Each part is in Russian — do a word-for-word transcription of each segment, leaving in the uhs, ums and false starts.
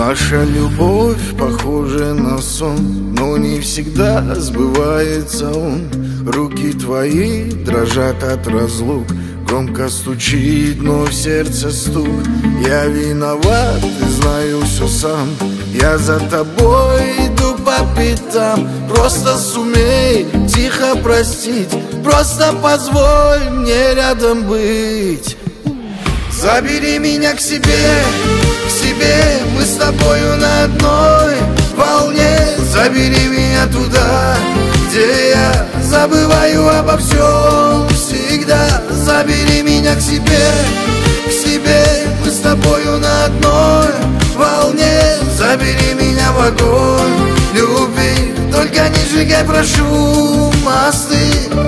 Наша любовь похожа на сон, но не всегда сбывается он. Руки твои дрожат от разлук, громко стучит, но в сердце стук. Я виноват и знаю все сам, я за тобой иду по пятам. Просто сумей тихо простить, просто позволь мне рядом быть. Забери меня к себе, к себе, мы с тобою на одной волне. Забери меня туда, где я забываю обо всем всегда. Забери меня к себе, к себе, мы с тобою на одной волне. Забери меня в огонь любви, только не сжигай, прошу, мосты.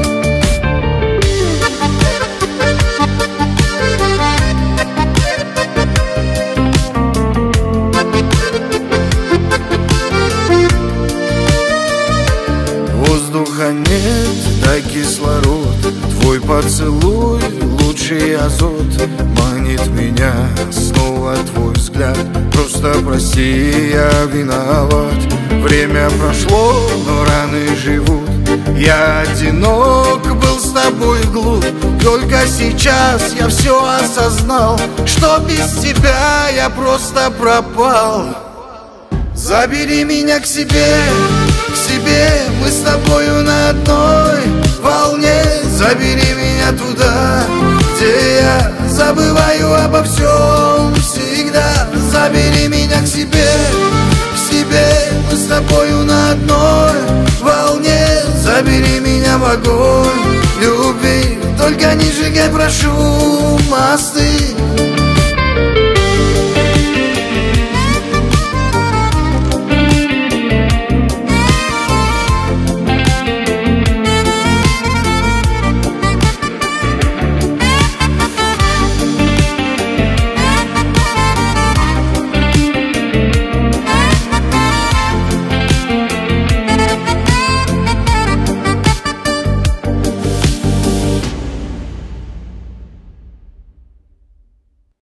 Воздуха нет, дай кислород, твой поцелуй лучший азот. Манит меня снова твой взгляд, просто прости, я виноват. Время прошло, но раны живут, я одинок был с тобой глуп. Только сейчас я все осознал, что без тебя я просто пропал. Забери меня к себе, к себе, мы с тобою на одной волне. Забери меня туда, где я забываю обо всем всегда. Забери меня к себе, к себе, мы с тобою на одной волне. Забери меня в огонь любви, только не сжигай, прошу, мосты.